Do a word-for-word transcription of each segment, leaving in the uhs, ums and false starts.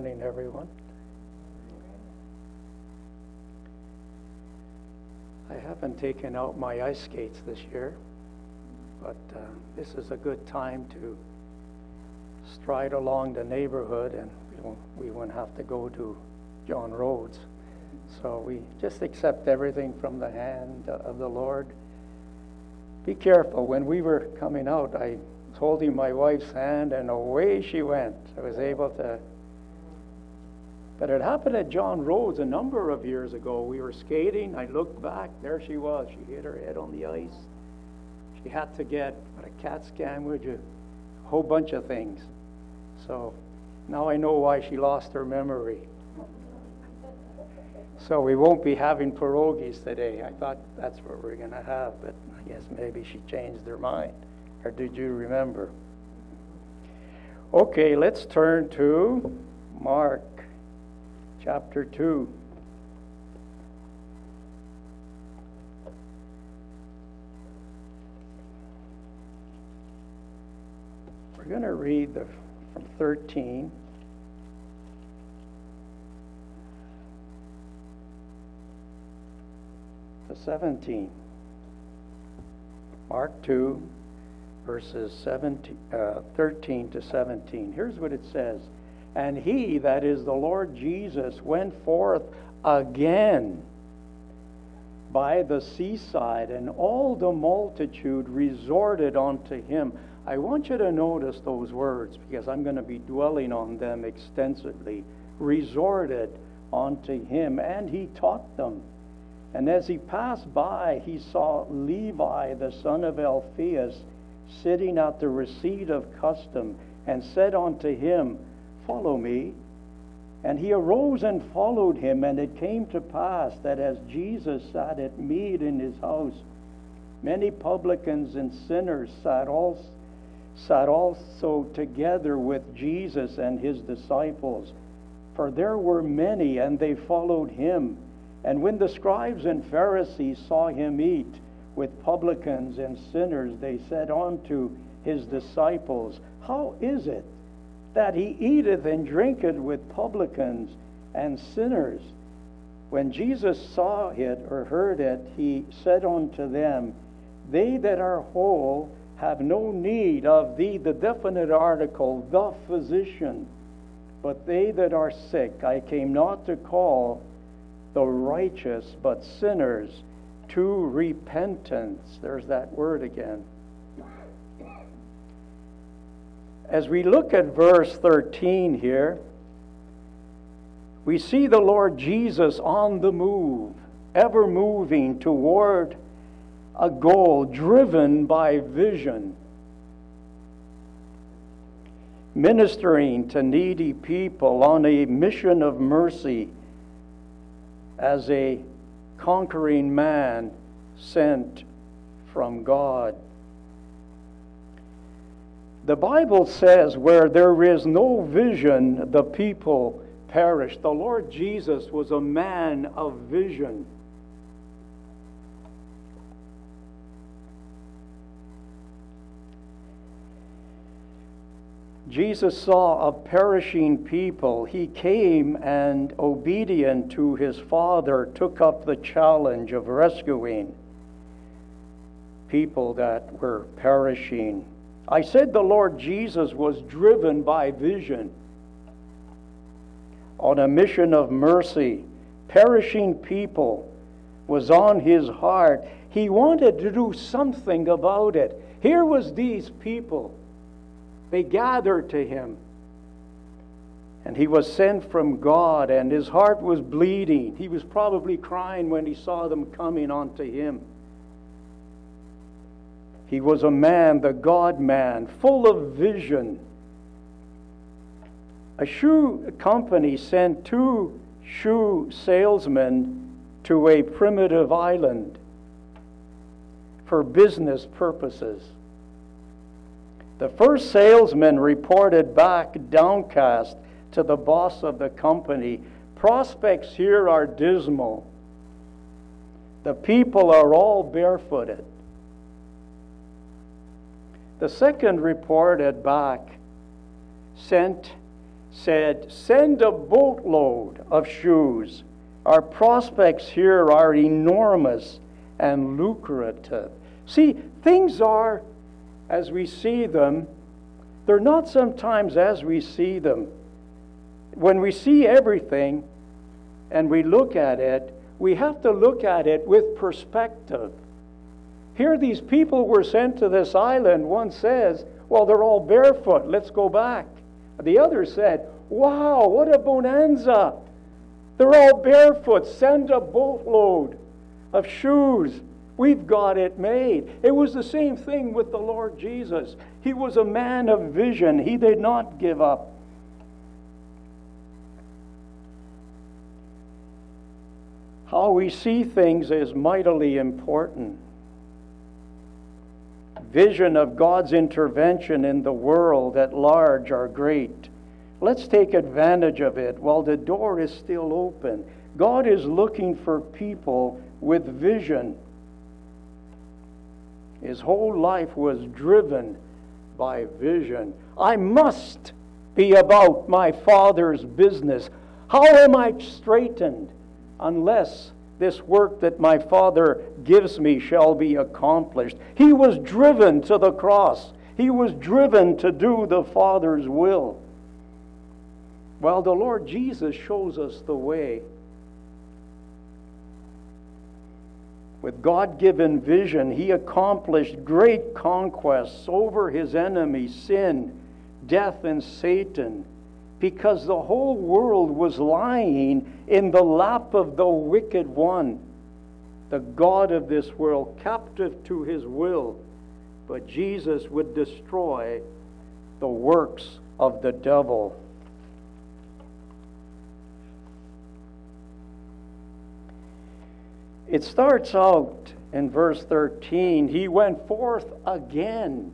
morning, everyone. I haven't taken out my ice skates this year, but uh, this is a good time to stride along the neighborhood, and we won't, we won't have to go to John Rhodes. So we just accept everything from the hand of the Lord. Be careful. When we were coming out, I was holding my wife's hand, and away she went. I was able to. But it happened at John Rhodes a number of years ago. We were skating. I looked back. There she was. She hit her head on the ice. She had to get what, a CAT scan, would you? A whole bunch of things. So now I know why she lost her memory. So we won't be having pierogies today. I thought that's what we're going to have, but I guess maybe she changed her mind. Or did you remember? Okay, let's turn to Mark chapter two. We're going to read the, from thirteen. To seventeen. Mark two, verses seventeen, uh, thirteen to seventeen. Here's what it says. And he, that is the Lord Jesus, went forth again by the seaside, and all the multitude resorted unto him. I want you to notice those words, because I'm going to be dwelling on them extensively. Resorted unto him, and he taught them. And as he passed by, he saw Levi, the son of Alphaeus, sitting at the receipt of custom, and said unto him, Follow me. And he arose and followed him. And it came to pass that as Jesus sat at meat in his house, many publicans and sinners sat also, sat also together with Jesus and his disciples. For there were many, and they followed him. And when the scribes and Pharisees saw him eat with publicans and sinners, they said unto his disciples, How is it that he eateth and drinketh with publicans and sinners? When Jesus saw it or heard it, he said unto them, They that are whole have no need of thee, the definite article, the physician, but they that are sick. I came not to call the righteous, but sinners to repentance. There's that word again. As we look at verse thirteen here, we see the Lord Jesus on the move, ever moving toward a goal, driven by vision, ministering to needy people on a mission of mercy as a conquering man sent from God. The Bible says, where there is no vision, the people perish. The Lord Jesus was a man of vision. Jesus saw a perishing people. He came and, obedient to his Father, took up the challenge of rescuing people that were perishing. I said the Lord Jesus was driven by vision on a mission of mercy. Perishing people was on his heart. He wanted to do something about it. Here was these people. They gathered to him. And he was sent from God, and his heart was bleeding. He was probably crying when he saw them coming unto him. He was a man, the God-man, full of vision. A shoe company sent two shoe salesmen to a primitive island for business purposes. The first salesman reported back downcast to the boss of the company, Prospects here are dismal. The people are all barefooted. The second reported back, sent said, send a boatload of shoes. Our prospects here are enormous and lucrative. See, things are as we see them. They're not sometimes as we see them. When we see everything and we look at it, we have to look at it with perspective. Here these people were sent to this island. One says, well, they're all barefoot. Let's go back. The other said, wow, what a bonanza. They're all barefoot. Send a boatload of shoes. We've got it made. It was the same thing with the Lord Jesus. He was a man of vision. He did not give up. How we see things is mightily important. Vision of God's intervention in the world at large are great. Let's take advantage of it while the door is still open. God is looking for people with vision. His whole life was driven by vision. I must be about my Father's business. How am I straightened unless this work that my Father gives me shall be accomplished? He was driven to the cross. He was driven to do the Father's will. Well, the Lord Jesus shows us the way. With God-given vision, he accomplished great conquests over his enemy, sin, death, and Satan, because the whole world was lying in the lap of the wicked one, the God of this world, captive to his will. But Jesus would destroy the works of the devil. It starts out in verse thirteen, he went forth again.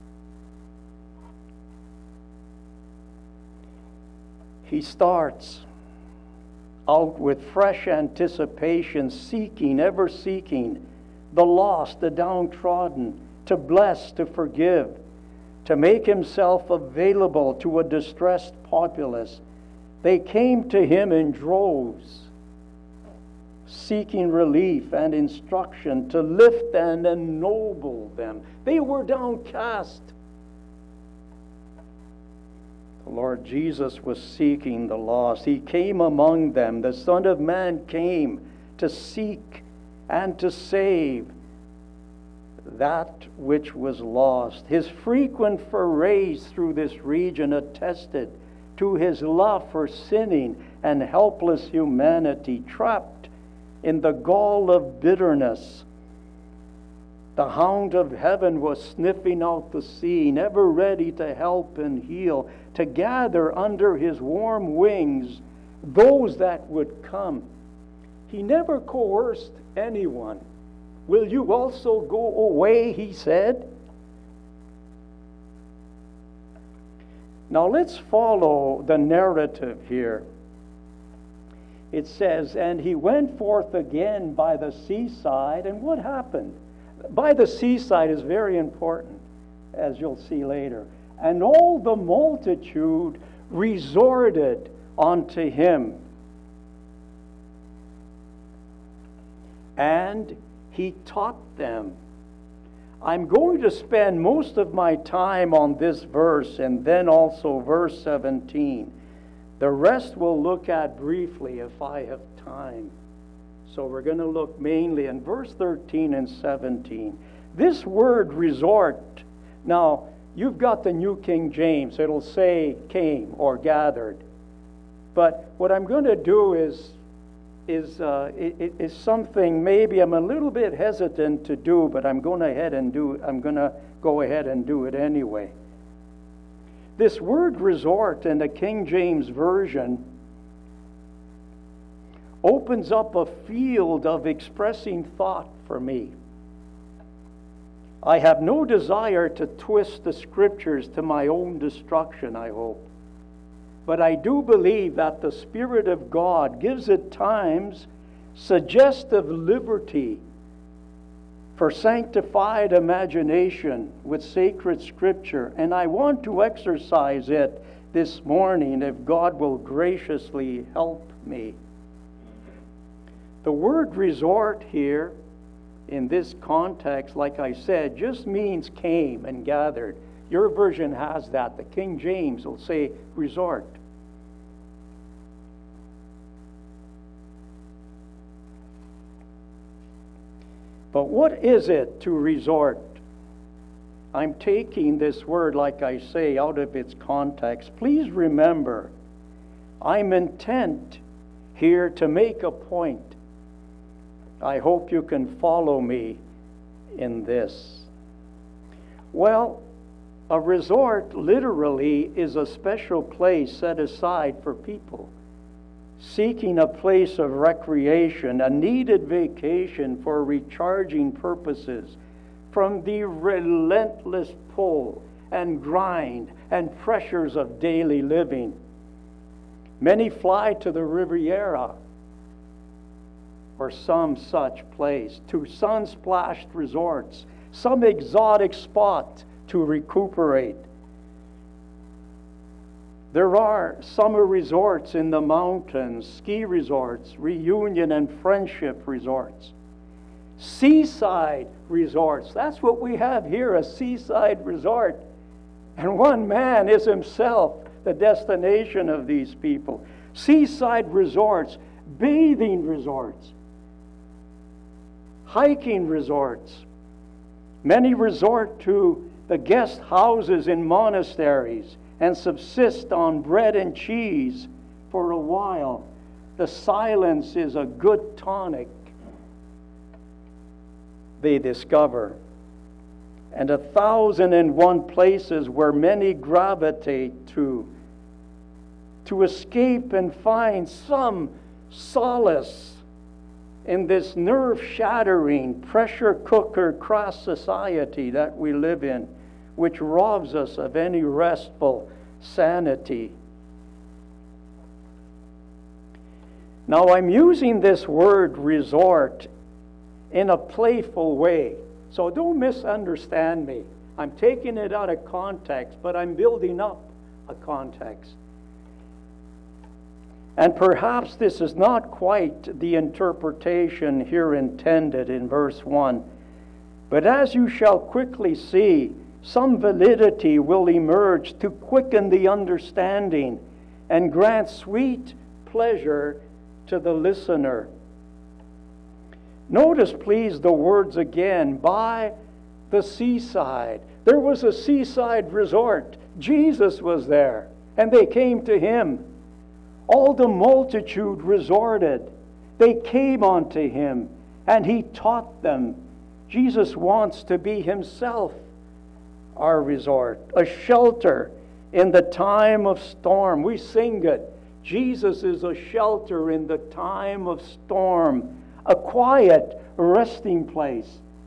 He starts out with fresh anticipation, seeking, ever seeking the lost, the downtrodden, to bless, to forgive, to make himself available to a distressed populace. They came to him in droves, seeking relief and instruction to lift and ennoble them. They were downcast. The Lord Jesus was seeking the lost. He came among them. The Son of Man came to seek and to save that which was lost. His frequent forays through this region attested to his love for sinning and helpless humanity, trapped in the gall of bitterness. The hound of heaven was sniffing out the scene, ever ready to help and heal, to gather under his warm wings those that would come. He never coerced anyone. Will you also go away, he said. Now let's follow the narrative here. It says, and he went forth again by the seaside. And what happened? By the seaside is very important, as you'll see later. And all the multitude resorted unto him. And he taught them. I'm going to spend most of my time on this verse and then also verse seventeen. The rest we'll look at briefly if I have time. So we're going to look mainly in verse thirteen and seventeen. This word resort, now you've got the New King James. It'll say came or gathered. But what I'm going to do is, is, uh, it, is something maybe I'm a little bit hesitant to do, but I'm going ahead and do. I'm going to go ahead and do it anyway. This word resort in the King James Version opens up a field of expressing thought for me. I have no desire to twist the Scriptures to my own destruction, I hope. But I do believe that the Spirit of God gives at times suggestive liberty for sanctified imagination with sacred Scripture, and I want to exercise it this morning, if God will graciously help me. The word resort here, in this context, like I said, just means came and gathered. Your version has that. The King James will say resort. But what is it to resort? I'm taking this word, like I say, out of its context. Please remember, I'm intent here to make a point. I hope you can follow me in this. Well, a resort literally is a special place set aside for people seeking a place of recreation, a needed vacation for recharging purposes from the relentless pull and grind and pressures of daily living. Many fly to the Riviera or some such place, to sun-splashed resorts, some exotic spot to recuperate. There are summer resorts in the mountains, ski resorts, reunion and friendship resorts, seaside resorts. That's what we have here, a seaside resort. And one man is himself the destination of these people. Seaside resorts, bathing resorts, hiking resorts. Many resort to the guest houses in monasteries and subsist on bread and cheese for a while. The silence is a good tonic, they discover. And a thousand and one places where many gravitate to, to escape and find some solace in this nerve-shattering, pressure cooker cross society that we live in, which robs us of any restful sanity. Now, I'm using this word resort in a playful way, so don't misunderstand me. I'm taking it out of context, but I'm building up a context. And perhaps this is not quite the interpretation here intended in verse one. But as you shall quickly see, some validity will emerge to quicken the understanding and grant sweet pleasure to the listener. Notice, please, the words again, by the seaside. There was a seaside resort. Jesus was there, and they came to him. All the multitude resorted. They came unto him, and he taught them. Jesus wants to be himself our resort, a shelter in the time of storm. We sing it. Jesus is a shelter in the time of storm, a quiet resting place.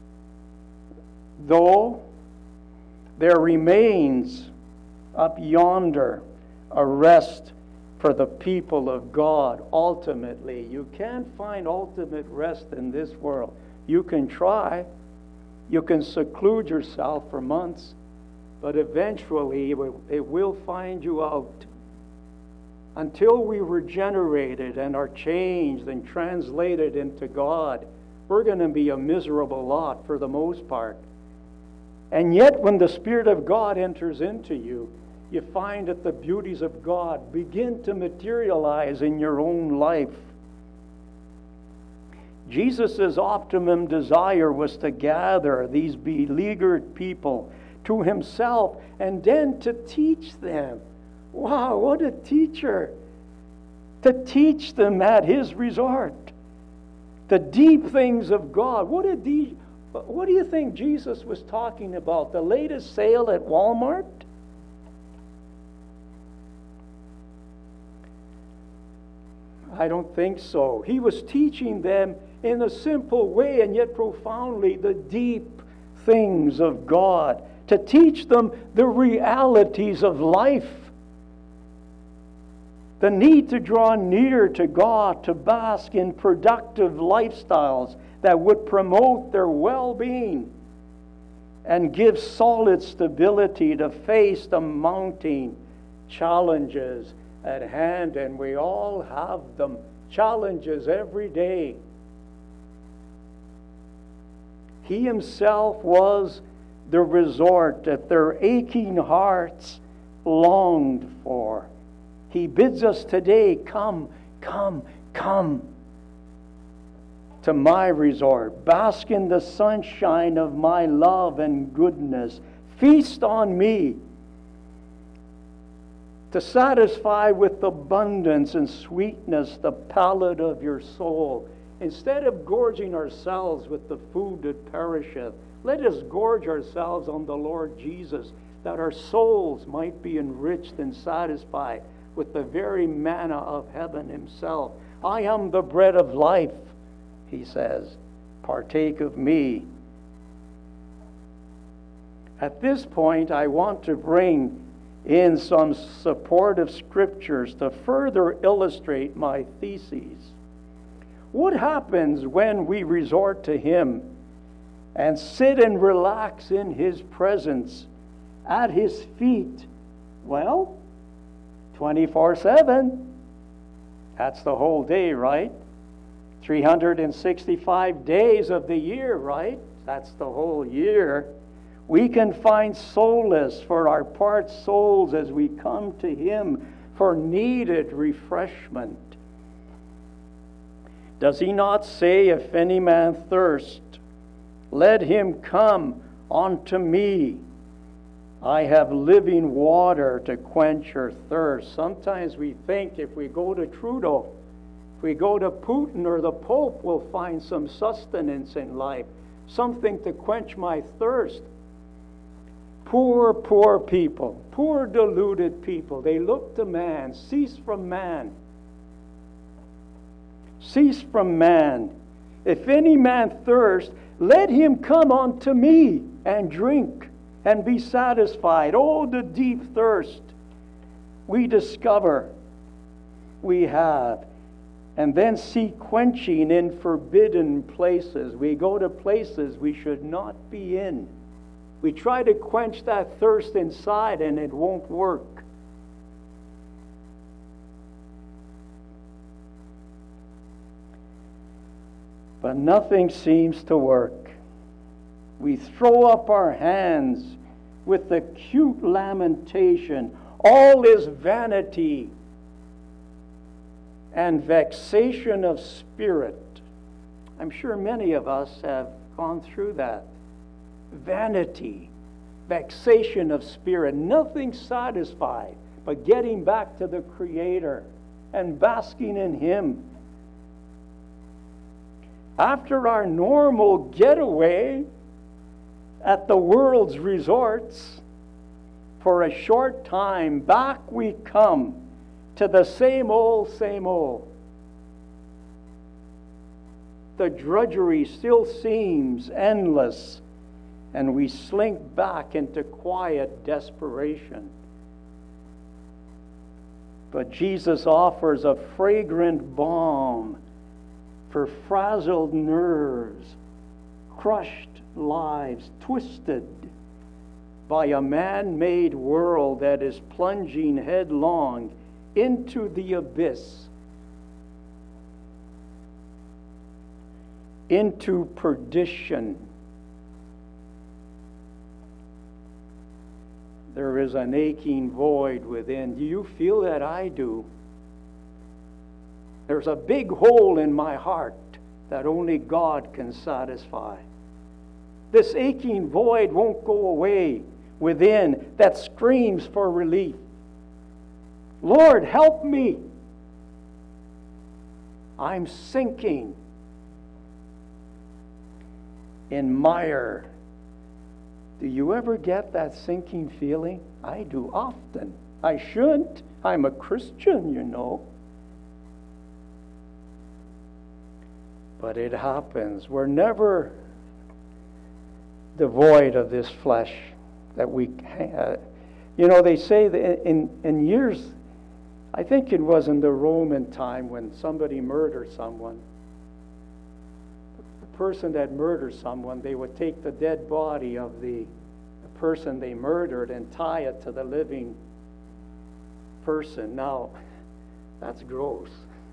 Though there remains up yonder a rest for the people of God. Ultimately, you can't find ultimate rest in this world. You can try. You can seclude yourself for months, but eventually it will find you out. Until we regenerated and are changed and translated into God, we're going to be a miserable lot for the most part. And yet, when the Spirit of God enters into you, you find that the beauties of God begin to materialize in your own life. Jesus' optimum desire was to gather these beleaguered people to himself and then to teach them. Wow, what a teacher! To teach them at his resort the deep things of God. What a deep, what do you think Jesus was talking about? The latest sale at Walmart? I don't think so. He was teaching them in a simple way and yet profoundly the deep things of God, to teach them the realities of life, the need to draw near to God, to bask in productive lifestyles that would promote their well-being and give solid stability to face the mounting challenges at hand, and we all have them. Challenges every day. He himself was the resort that their aching hearts longed for. He bids us today, come, come, come to my resort. Bask in the sunshine of my love and goodness. Feast on me, to satisfy with abundance and sweetness the palate of your soul. Instead of gorging ourselves with the food that perisheth, let us gorge ourselves on the Lord Jesus, that our souls might be enriched and satisfied with the very manna of heaven himself. I am the bread of life, he says. Partake of me. At this point, I want to bring in some supportive scriptures to further illustrate my theses. What happens when we resort to him and sit and relax in his presence at his feet? Well, twenty-four seven. That's the whole day, right? three hundred sixty-five days of the year, right? That's the whole year. We can find solace for our part souls as we come to him for needed refreshment. Does he not say, if any man thirst, let him come unto me. I have living water to quench your thirst. Sometimes we think if we go to Trudeau, if we go to Putin or the Pope, we'll find some sustenance in life, something to quench my thirst. Poor, poor people, poor deluded people. They look to man. Cease from man. Cease from man. If any man thirst, let him come unto me and drink and be satisfied. Oh, the deep thirst we discover we have. And then see quenching in forbidden places. We go to places we should not be in. We try to quench that thirst inside and it won't work. But nothing seems to work. We throw up our hands with acute lamentation. All is vanity and vexation of spirit. I'm sure many of us have gone through that. Vanity, vexation of spirit, nothing satisfied but getting back to the Creator and basking in him. After our normal getaway at the world's resorts, for a short time, back we come to the same old, same old. The drudgery still seems endless, and we slink back into quiet desperation. But Jesus offers a fragrant balm for frazzled nerves, crushed lives, twisted by a man-made world that is plunging headlong into the abyss, into perdition. There is an aching void within. Do you feel that? I do. There's a big hole in my heart that only God can satisfy. This aching void won't go away within that screams for relief. Lord, help me. I'm sinking in mire. Do you ever get that sinking feeling? I do often. I shouldn't. I'm a Christian, you know. But it happens. We're never devoid of this flesh that we, uh, you know, they say that in, in years, I think it was in the Roman time when somebody murdered someone. The person that murdered someone, they would take the dead body of the, the person they murdered and tie it to the living person. Now, that's gross.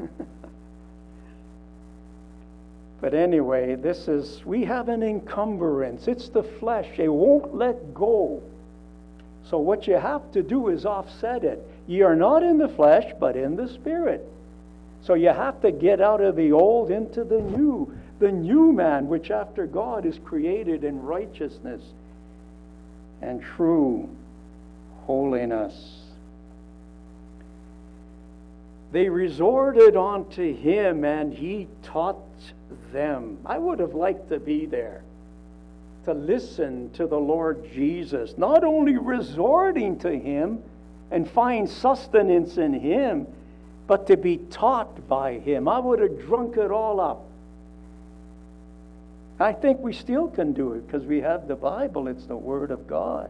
But anyway, this is, we have an encumbrance. It's the flesh. It won't let go. So what you have to do is offset it. You are not in the flesh, but in the Spirit. So you have to get out of the old into the new. The new man, which after God is created in righteousness and true holiness. They resorted unto him, and he taught them. I would have liked to be there, to listen to the Lord Jesus, not only resorting to him and find sustenance in him, but to be taught by him. I would have drunk it all up. I think we still can do it because we have the Bible. It's the Word of God.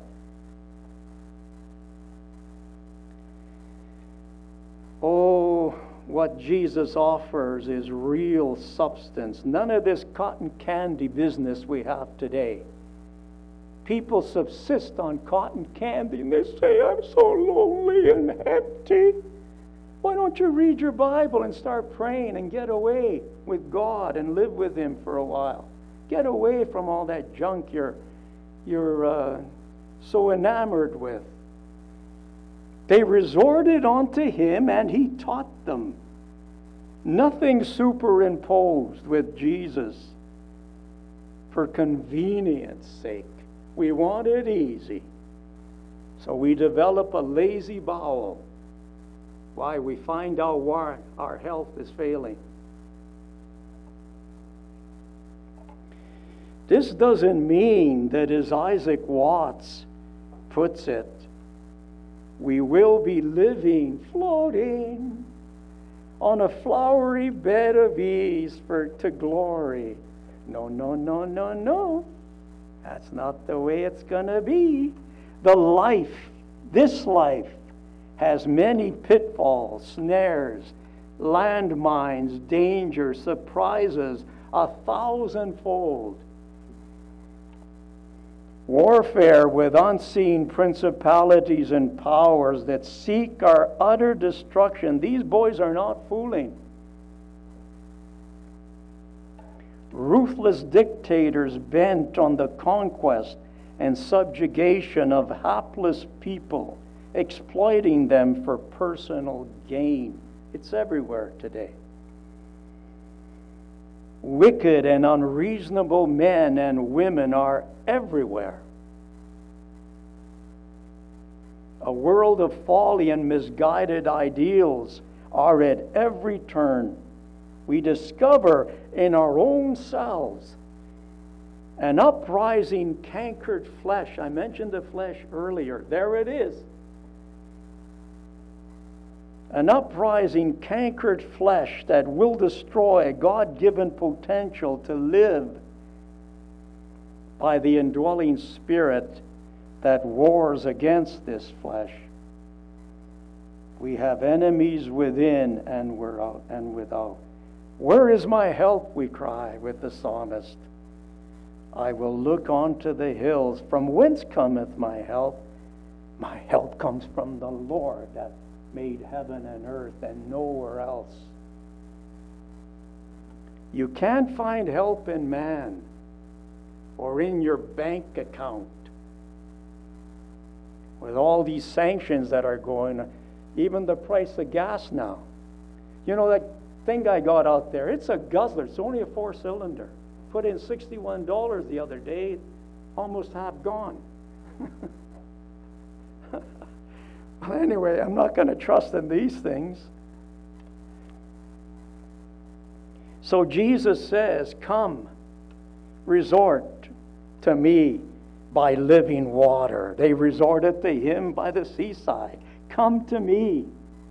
Oh, what Jesus offers is real substance. None of this cotton candy business we have today. People subsist on cotton candy and they say, I'm so lonely and empty. Why don't you read your Bible and start praying and get away with God and live with him for a while? Get away from all that junk you're, you're uh, so enamored with. They resorted unto him, and he taught them. Nothing superimposed with Jesus for convenience sake. We want it easy. So we develop a lazy bowel. Why? We find out why our health is failing. This doesn't mean that, as Isaac Watts puts it, we will be living, floating on a flowery bed of ease for to glory. No, no, no, no, no. That's not the way it's going to be. The life, this life, has many pitfalls, snares, landmines, dangers, surprises, a thousandfold. Warfare with unseen principalities and powers that seek our utter destruction. These boys are not fooling. Ruthless dictators bent on the conquest and subjugation of hapless people, exploiting them for personal gain. It's everywhere today. Wicked and unreasonable men and women are everywhere. A world of folly and misguided ideals are at every turn. We discover in our own selves an uprising cankered flesh. I mentioned the flesh earlier. There it is. An uprising cankered flesh that will destroy a God-given potential to live by the indwelling Spirit that wars against this flesh. We have enemies within and without. And without. Where is my help, we cry with the psalmist. I will look unto the hills. From whence cometh my help? My help comes from the Lord that made heaven and earth, and nowhere else. You can't find help in man or in your bank account. With all these sanctions that are going on, even the price of gas now. You know that thing I got out there, it's a guzzler. It's only a four-cylinder. Put in sixty-one dollars the other day, almost half gone. Well, anyway, I'm not going to trust in these things. So Jesus says, come, resort to me by living water. They resorted to him by the seaside. Come to me.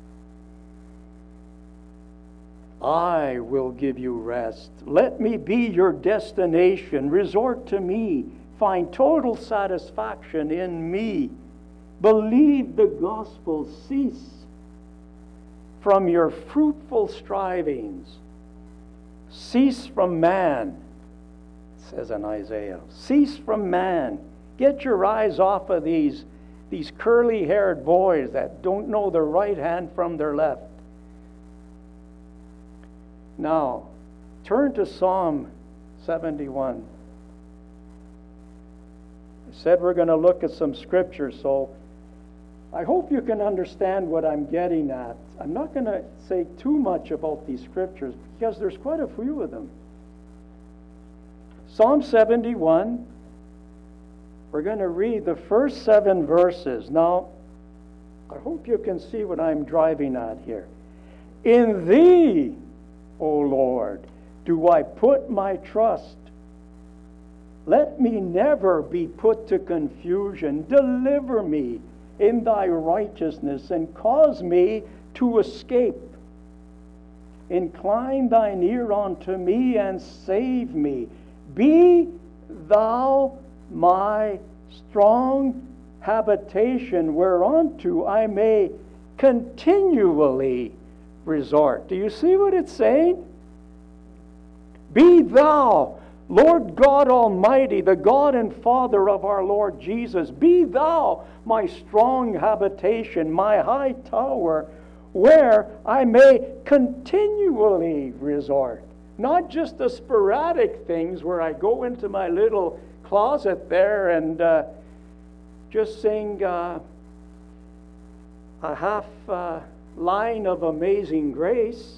I will give you rest. Let me be your destination. Resort to me. Find total satisfaction in me. Believe the gospel. Cease from your fruitful strivings. Cease from man, it says in Isaiah. Cease from man. Get your eyes off of these, these curly-haired boys that don't know their right hand from their left. Now, turn to Psalm seventy-one. I said we're going to look at some scriptures, so I hope you can understand what I'm getting at. I'm not going to say too much about these scriptures because there's quite a few of them. Psalm seventy-one, we're going to read the first seven verses. Now, I hope you can see what I'm driving at here. In Thee, O Lord, do I put my trust. Let me never be put to confusion. Deliver me in Thy righteousness and cause me to escape. Incline Thine ear unto me and save me. Be Thou my strong habitation, whereunto I may continually resort. Do you see what it's saying? Be Thou, Lord God Almighty, the God and Father of our Lord Jesus, be Thou my strong habitation, my high tower, where I may continually resort. Not just the sporadic things where I go into my little closet there and uh, just sing uh, a half uh, line of Amazing Grace.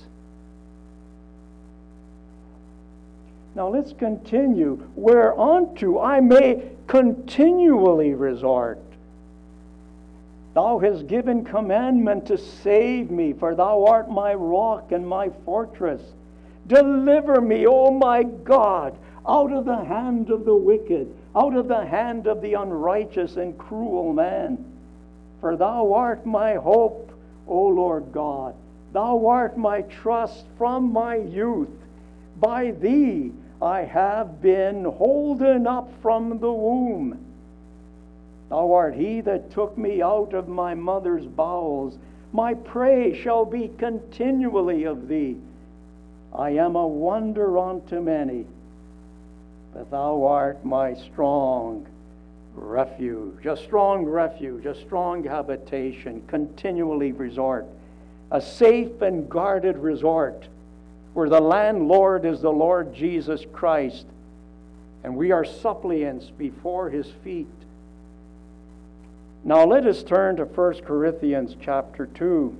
Now let's continue. Whereunto I may continually resort. Thou hast given commandment to save me, for Thou art my rock and my fortress. Deliver me, O my God, out of the hand of the wicked, out of the hand of the unrighteous and cruel man. For Thou art my hope, O Lord God. Thou art my trust from my youth. By Thee I have been holden up from the womb. Thou art He that took me out of my mother's bowels. My praise shall be continually of Thee. I am a wonder unto many, but Thou art my strong refuge, a strong refuge, a strong habitation, continually resort, a safe and guarded resort, where the landlord is the Lord Jesus Christ, and we are suppliants before His feet. Now let us turn to First Corinthians chapter two.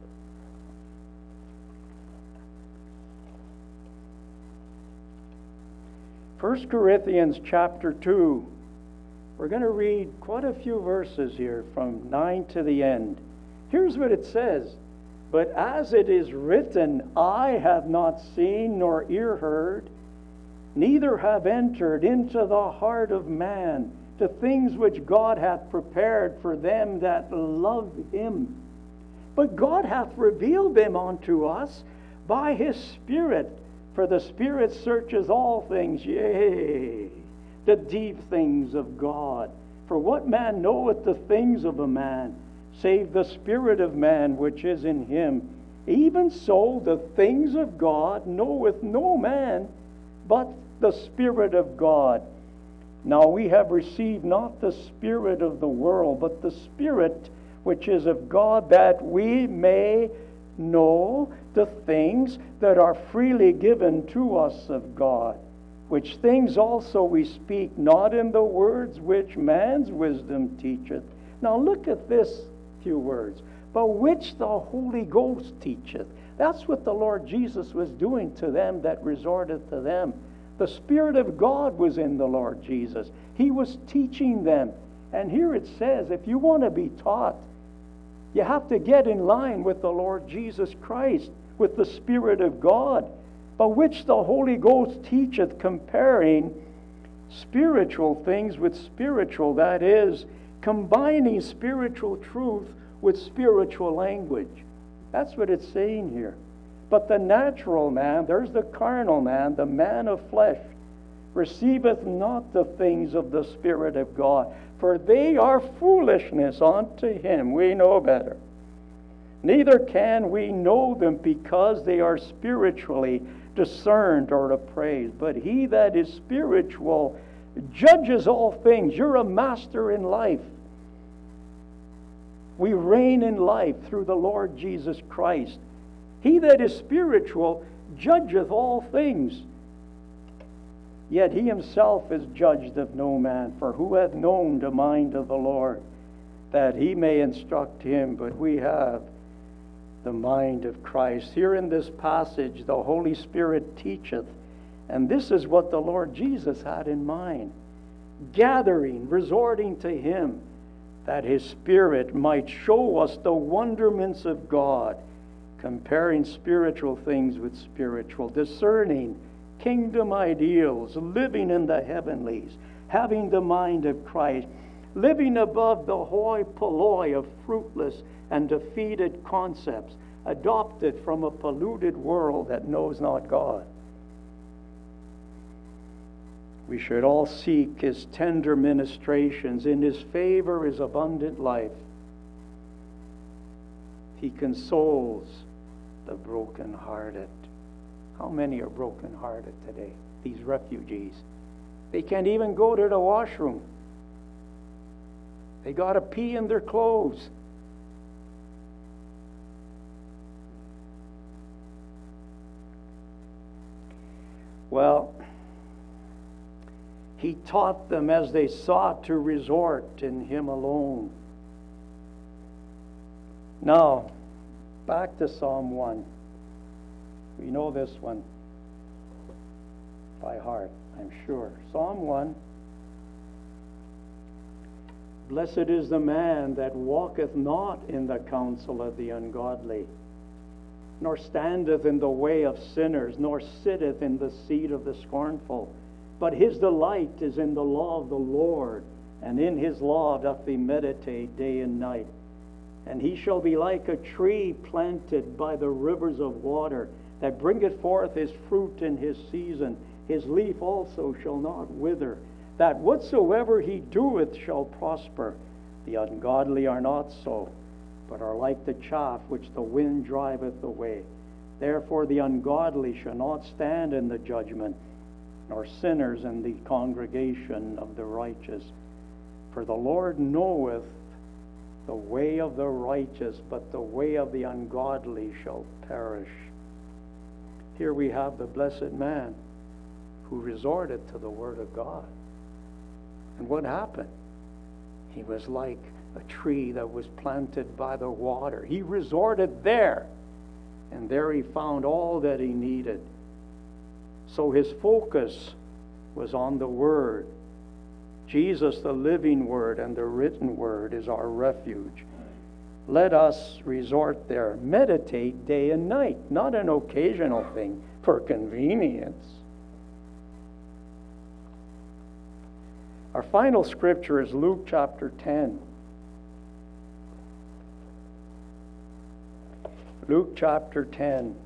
First Corinthians chapter two. We're going to read quite a few verses here from nine to the end. Here's what it says. But as it is written, eye have not seen nor ear heard, neither have entered into the heart of man the things which God hath prepared for them that love Him. But God hath revealed them unto us by His Spirit. For the Spirit searches all things, yea, the deep things of God. For what man knoweth the things of a man, save the spirit of man which is in him? Even so the things of God knoweth no man, but the Spirit of God. Now we have received not the spirit of the world, but the Spirit which is of God, that we may know the things that are freely given to us of God, which things also we speak, not in the words which man's wisdom teacheth. Now look at this few words. But which the Holy Ghost teacheth. That's what the Lord Jesus was doing to them that resorted to them. The Spirit of God was in the Lord Jesus. He was teaching them. And here it says, if you want to be taught, you have to get in line with the Lord Jesus Christ, with the Spirit of God, by which the Holy Ghost teacheth, comparing spiritual things with spiritual, that is, combining spiritual truth with spiritual language. That's what it's saying here. But the natural man, there's the carnal man, the man of flesh, receiveth not the things of the Spirit of God, for they are foolishness unto him. We know better. Neither can we know them, because they are spiritually discerned or appraised. But he that is spiritual judges all things. You're a master in life. We reign in life through the Lord Jesus Christ. He that is spiritual judgeth all things. Yet he himself is judged of no man. For who hath known the mind of the Lord, that he may instruct him? But we have the mind of Christ. Here in this passage, the Holy Spirit teacheth. And this is what the Lord Jesus had in mind. Gathering, resorting to him, that his Spirit might show us the wonderments of God, comparing spiritual things with spiritual, discerning kingdom ideals, living in the heavenlies, having the mind of Christ, living above the hoi polloi of fruitless and defeated concepts, adopted from a polluted world that knows not God. We should all seek his tender ministrations. In his favor is abundant life. He consoles the brokenhearted. How many are brokenhearted today? These refugees. They can't even go to the washroom. They got to pee in their clothes. Well, he taught them as they sought to resort in him alone. Now, back to Psalm one. We know this one by heart, I'm sure. Psalm one. Blessed is the man that walketh not in the counsel of the ungodly, nor standeth in the way of sinners, nor sitteth in the seat of the scornful. But his delight is in the law of the Lord, and in his law doth he meditate day and night. And he shall be like a tree planted by the rivers of water, that bringeth forth his fruit in his season. His leaf also shall not wither. That whatsoever he doeth shall prosper. The ungodly are not so, but are like the chaff which the wind driveth away. Therefore the ungodly shall not stand in the judgment, nor sinners in the congregation of the righteous. For the Lord knoweth the way of the righteous, but the way of the ungodly shall perish. Here we have the blessed man who resorted to the Word of God. And what happened? He was like a tree that was planted by the water. He resorted there, and there he found all that he needed. So his focus was on the Word. Jesus, the living Word, and the written Word is our refuge. Let us resort there. Meditate day and night, not an occasional thing for convenience. Our final scripture is Luke chapter ten. Luke chapter ten.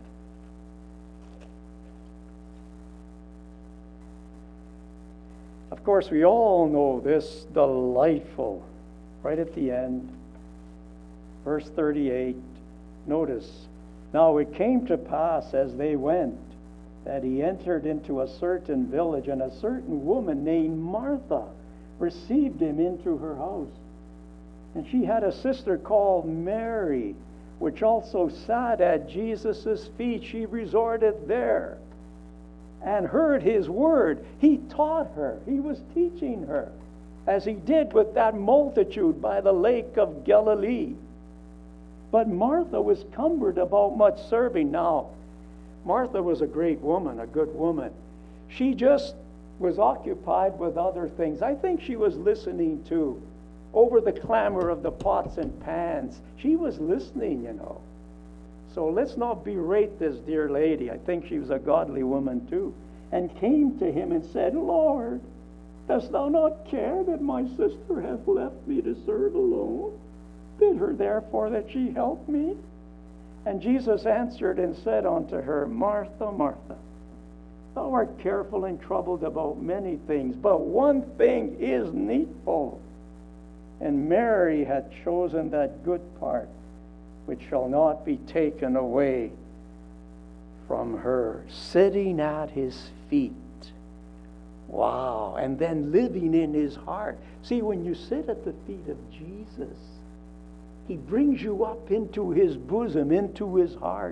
Of course, we all know this delightful, right at the end, verse thirty-eight. Notice, now it came to pass as they went, that he entered into a certain village, and a certain woman named Martha received him into her house. And she had a sister called Mary, which also sat at Jesus' feet. She resorted there and heard his word. He taught her. He was teaching her, as he did with that multitude by the lake of Galilee. But Martha was cumbered about much serving. Now, Martha was a great woman, a good woman. She just was occupied with other things. I think she was listening too. Over the clamor of the pots and pans, she was listening, you know. So let's not berate this dear lady. I think she was a godly woman too. And came to him and said, Lord, dost thou not care that my sister hath left me to serve alone? Bid her therefore that she help me. And Jesus answered and said unto her, Martha, Martha, thou art careful and troubled about many things, but one thing is needful. And Mary had chosen that good part, which shall not be taken away from her. Sitting at his feet. Wow. And then living in his heart. See, when you sit at the feet of Jesus, He brings you up into His bosom, into His heart.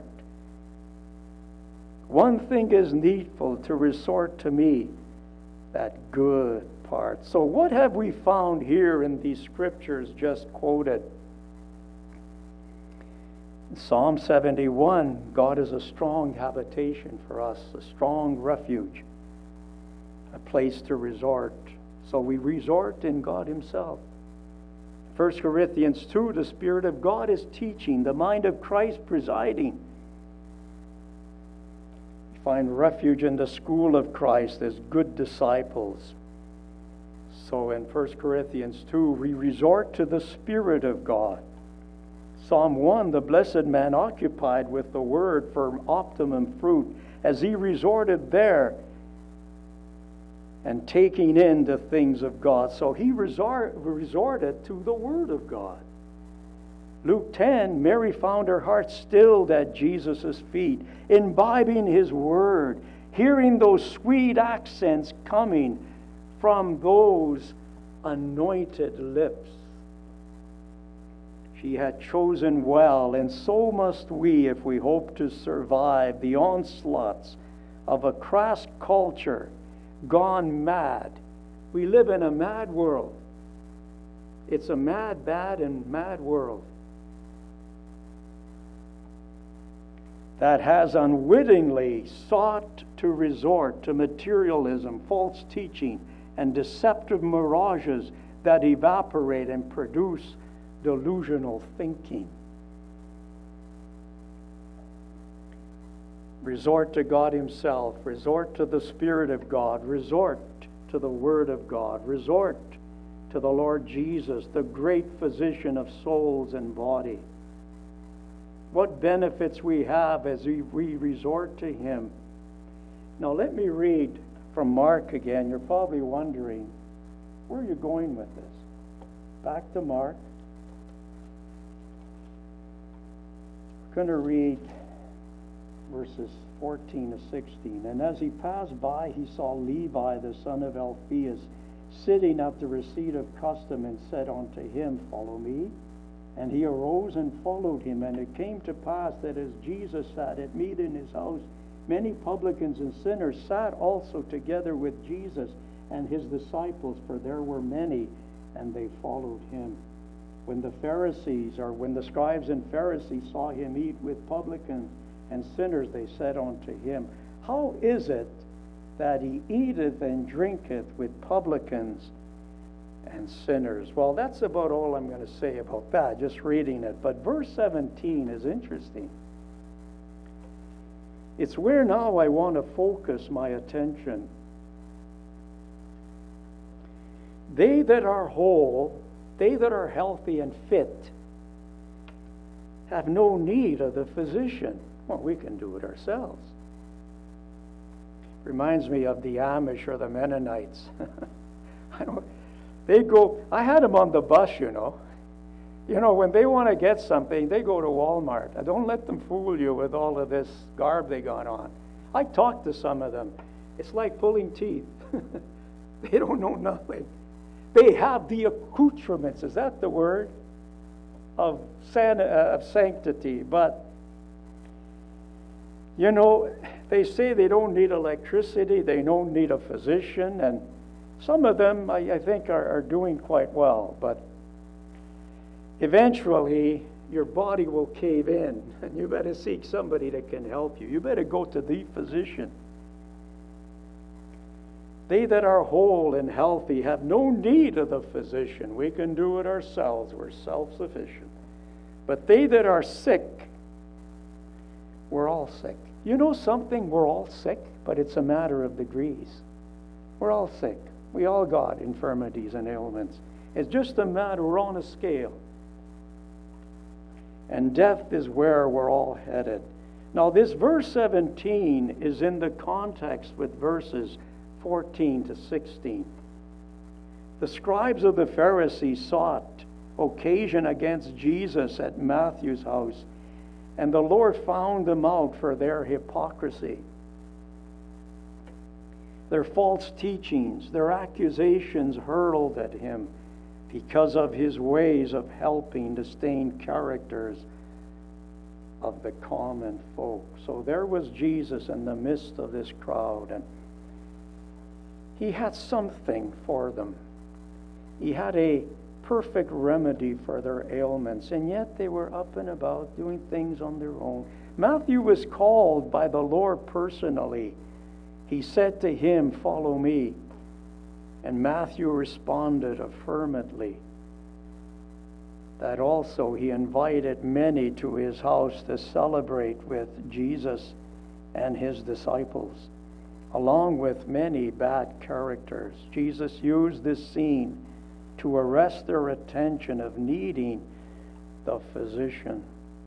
One thing is needful, to resort to me, that good part. So what have we found here in these scriptures just quoted? In Psalm seventy-one, God is a strong habitation for us, a strong refuge, a place to resort. So we resort in God Himself. First Corinthians two, the Spirit of God is teaching, the mind of Christ presiding. We find refuge in the school of Christ as good disciples. So in First Corinthians two, we resort to the Spirit of God. Psalm one, the blessed man occupied with the Word for optimum fruit, as he resorted there and taking in the things of God. So he resort, resorted to the Word of God. Luke ten, Mary found her heart stilled at Jesus' feet, imbibing His Word, hearing those sweet accents coming from those anointed lips. She had chosen well, and so must we if we hope to survive the onslaughts of a crass culture gone mad. We live in a mad world. It's a mad, bad, and mad world that has unwittingly sought to resort to materialism, false teaching, and deceptive mirages that evaporate and produce delusional thinking. Resort to God Himself. Resort to the Spirit of God. Resort to the Word of God. Resort to the Lord Jesus, the great physician of souls and body. What benefits we have as we, we resort to Him. Now let me read from Mark again. You're probably wondering, where are you going with this? Back to Mark. We're going to read verses fourteen to sixteen. And as he passed by, he saw Levi, the son of Alphaeus, sitting at the receipt of custom, and said unto him, Follow me. And he arose and followed him. And it came to pass that as Jesus sat at meat in his house, many publicans and sinners sat also together with Jesus and his disciples, for there were many, and they followed him. When the Pharisees, or when the scribes and Pharisees saw him eat with publicans and sinners, they said unto him, How is it that he eateth and drinketh with publicans and sinners? Well, that's about all I'm going to say about that, just reading it. But verse seventeen is interesting. It's where now I want to focus my attention. They that are whole, they that are healthy and fit, have no need of the physician. Well, we can do it ourselves. Reminds me of the Amish or the Mennonites. I don't, they go, I had them on the bus, you know. You know, when they want to get something, they go to Walmart. Don't let them fool you with all of this garb they got on. I talked to some of them. It's like pulling teeth. They don't know nothing. They have the accoutrements, is that the word? Of, san- uh, of sanctity. But, you know, they say they don't need electricity, they don't need a physician, and some of them, I, I think, are, are doing quite well. But eventually, your body will cave in, and you better seek somebody that can help you. You better go to the physician. They that are whole and healthy have no need of the physician. We can do it ourselves. We're self-sufficient. But they that are sick, we're all sick. You know something? We're all sick, but it's a matter of degrees. We're all sick. We all got infirmities and ailments. It's just a matter, we're on a scale. And death is where we're all headed. Now this verse seventeen is in the context with verses fourteen to sixteen. The scribes of the Pharisees sought occasion against Jesus at Matthew's house, and the Lord found them out for their hypocrisy, their false teachings, their accusations hurled at him. because of his ways of helping the stained characters of the common folk. So there was Jesus in the midst of this crowd, and he had something for them. He had a perfect remedy for their ailments, and yet they were up and about doing things on their own. Matthew was called by the Lord personally. He said to him, "Follow me." And Matthew responded affirmatively. That also he invited many to his house to celebrate with Jesus and his disciples, along with many bad characters. Jesus used this scene to arrest their attention of needing the physician.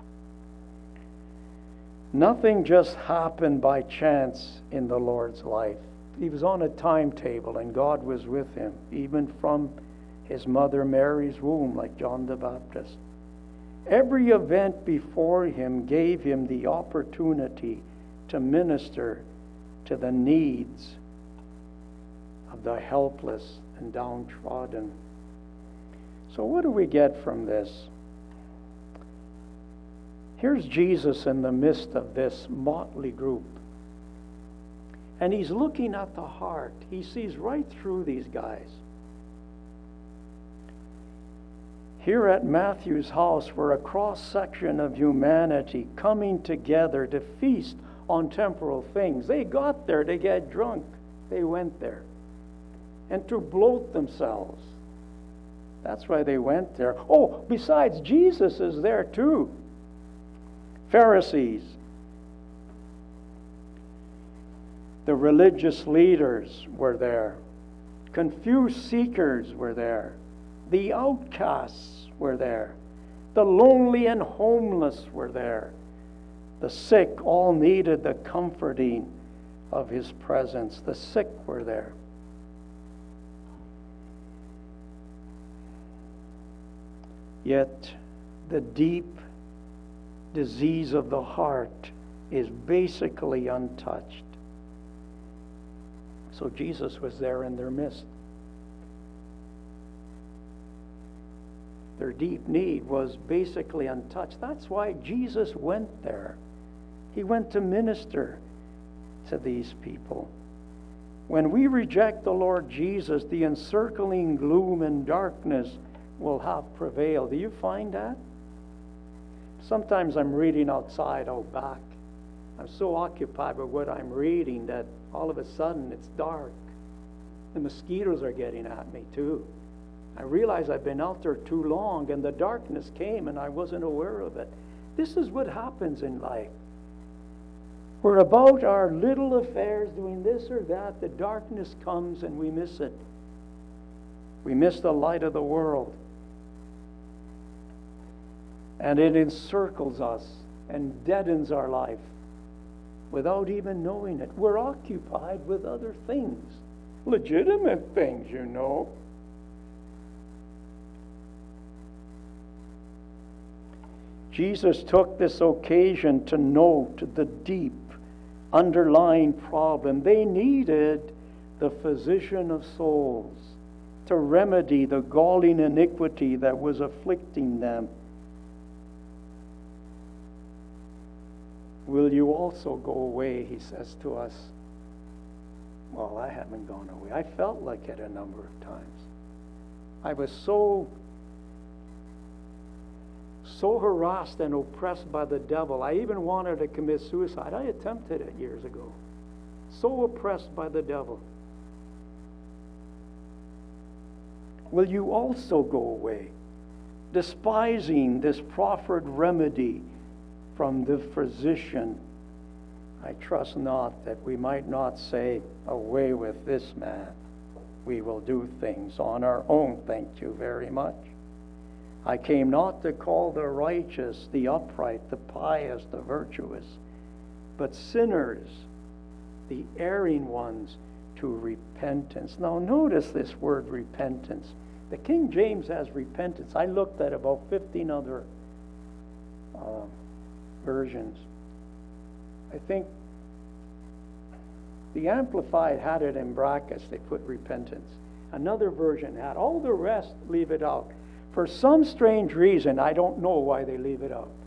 Nothing just happened by chance in the Lord's life. He was on a timetable, and God was with him, even from his mother Mary's womb, like John the Baptist. Every event before him gave him the opportunity to minister to the needs of the helpless and downtrodden. So what do we get from this? Here's Jesus in the midst of this motley group. And he's looking at the heart. He sees right through these guys. Here at Matthew's house were a cross-section of humanity coming together to feast on temporal things. They got there to get drunk. They went there. And to bloat themselves. That's why they went there. Oh, besides, Jesus is there too. Pharisees, the religious leaders were there. Confused seekers were there. The outcasts were there. The lonely and homeless were there. The sick all needed the comforting of his presence. The sick were there. Yet the deep disease of the heart is basically untouched. So Jesus was there in their midst. Their deep need was basically untouched. That's why Jesus went there. He went to minister to these people. When we reject the Lord Jesus, the encircling gloom and darkness will have prevailed. Do you find that? Sometimes I'm reading outside out back. I'm so occupied with what I'm reading that all of a sudden it's dark. The mosquitoes are getting at me too. I realize I've been out there too long, and the darkness came and I wasn't aware of it. This is what happens in life. We're about our little affairs, doing this or that. The darkness comes and we miss it. We miss the light of the world. And it encircles us and deadens our life without even knowing it. We're occupied with other things, legitimate things, you know. Jesus took this occasion to note the deep underlying problem. They needed the physician of souls to remedy the galling iniquity that was afflicting them. Will you also go away, he says to us. Well, I haven't gone away. I felt like it a number of times. I was so, so harassed and oppressed by the devil. I even wanted to commit suicide. I attempted it years ago. So oppressed by the devil. Will you also go away, despising this proffered remedy from the physician? I trust not, that we might not say, away with this man. We will do things on our own, thank you very much. I came not to call the righteous, the upright, the pious, the virtuous, but sinners, the erring ones, to repentance. Now notice this word repentance. The King James has repentance. I looked at about fifteen other uh, versions. I think the Amplified had it in brackets. They put repentance. Another version had. All the rest leave it out. For some strange reason, I don't know why they leave it out.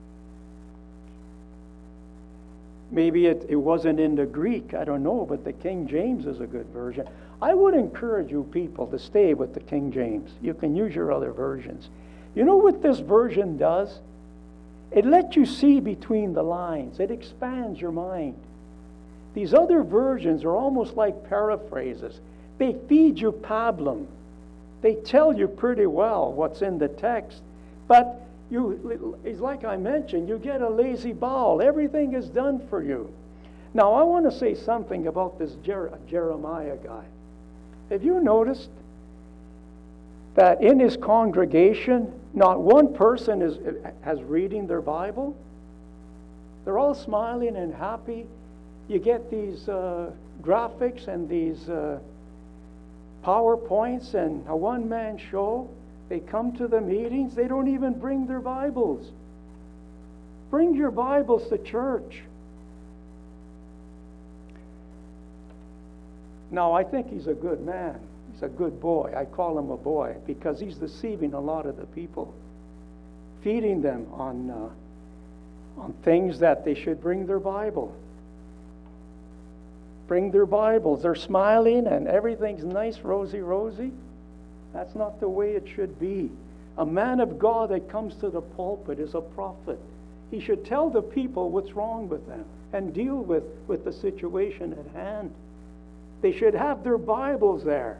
Maybe it, it wasn't in the Greek, I don't know, but the King James is a good version. I would encourage you people to stay with the King James. You can use your other versions. You know what this version does? It lets you see between the lines. It expands your mind. These other versions are almost like paraphrases. They feed you pablum. They tell you pretty well what's in the text, but you, it's like I mentioned, you get a lazy bowel. Everything is done for you. Now, I want to say something about this Jer- Jeremiah guy. Have you noticed that in his congregation, not one person is has reading their Bible? They're all smiling and happy. You get these uh, graphics and these uh, PowerPoints and a one-man show. They come to the meetings. They don't even bring their Bibles. Bring your Bibles to church. Now, I think he's a good man. He's a good boy. I call him a boy because he's deceiving a lot of the people, feeding them on, uh, on things that they should bring their Bible. Bring their Bibles. They're smiling and everything's nice, rosy, rosy. That's not the way it should be. A man of God that comes to the pulpit is a prophet. He should tell the people what's wrong with them and deal with, with the situation at hand. They should have their Bibles there.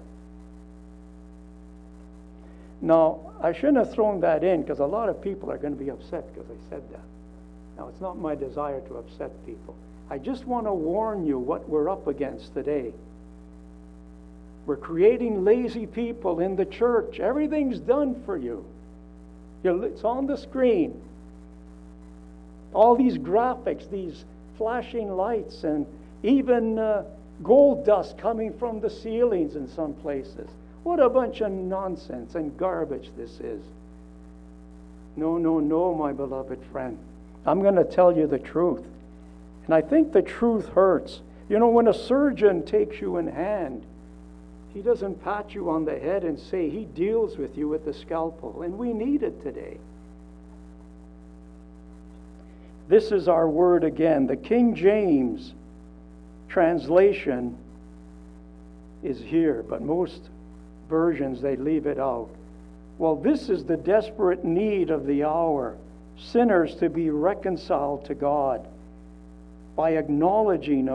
Now, I shouldn't have thrown that in because a lot of people are going to be upset because I said that. Now, it's not my desire to upset people. I just want to warn you what we're up against today. We're creating lazy people in the church. Everything's done for you. It's on the screen. All these graphics, these flashing lights, and even uh, gold dust coming from the ceilings in some places. What a bunch of nonsense and garbage this is. No, no, no, my beloved friend. I'm going to tell you the truth. And I think the truth hurts. You know, when a surgeon takes you in hand, he doesn't pat you on the head and say, he deals with you with the scalpel. And we need it today. This is our word again. The King James translation is here, but most versions, they leave it out. Well, this is the desperate need of the hour. Sinners to be reconciled to God by acknowledging